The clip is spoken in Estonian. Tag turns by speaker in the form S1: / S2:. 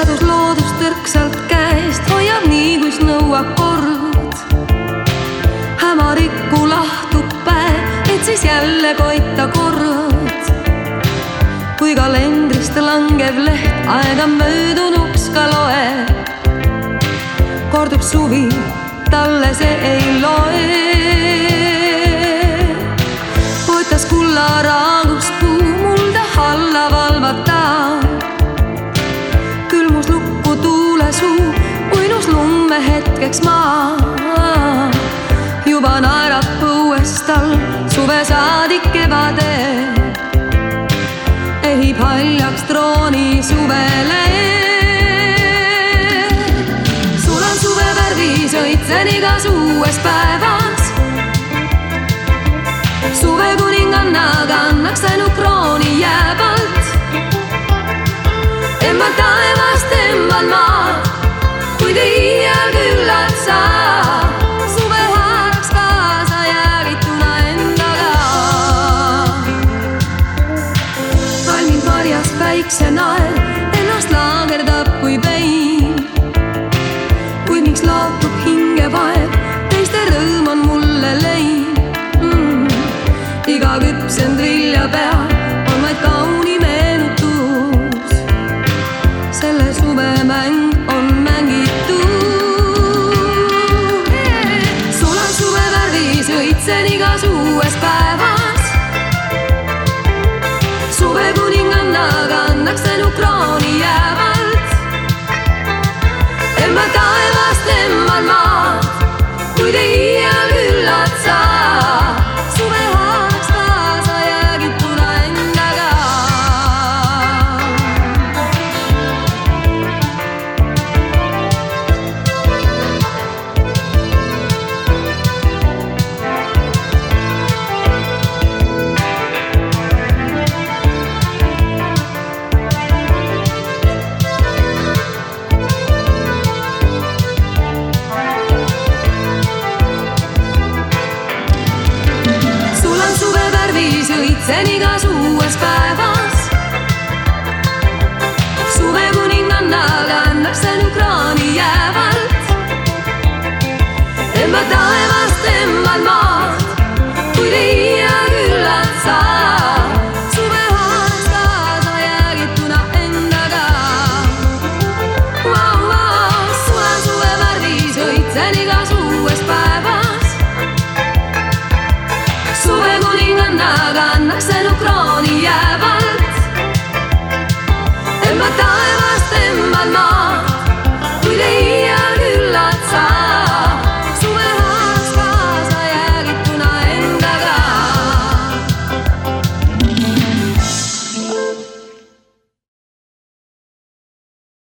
S1: kadus loodus tõrksalt käest, hoiab nii, kus nõuab kord. Hämarikku lahtub päev, et siis jälle koita kord. Kui kalendrist langev leht aega möödunuks ka loeb, kordub suvi, talle see ei loe. Poetas kulla raagust puu mulda alla valvata, külmus lukku tuule suu, uinus lumme hetkeks maa. Juba naerab põues tal suve saadik kevade, ehib haljaks trooni suvele. Sulan suve värvis õitsen igas uues päevas, suve kuninganna kannaks tänu krooni jäävalt. Embal taevast, embal maa, kuid iial küllalt saa suve haaraks kaasa jäägituna endaga. Valminud marjas päiksenael ennast laagerdab kui pein, kuid miks laotub hinge vaev, teiste rõõm on mulle lein. Iga küpsend vilja peal on vaid kauni meenutus, selle suve mäng on mängitud. Sulan suve värvis õitsen igas uues päevas, suve kuninganna kannaks tänu krooni jäävalt. Embal taevast, embal maad, kuid ei iial küllalt saa suve haaraks kaasa jäägituna endaga. Sulan suve värvis õitsen igas uues päevas, suve kuninganna kannaks tänu kraani jäävalt. Embal taevast, embal maad, kuid ei iial küllalt saa suve haaraks kaasa jäägituna endaga. Sulan suve värvis õitsen igas uues päevas, suve kuninganna kannaks tänu krooni jäävalt.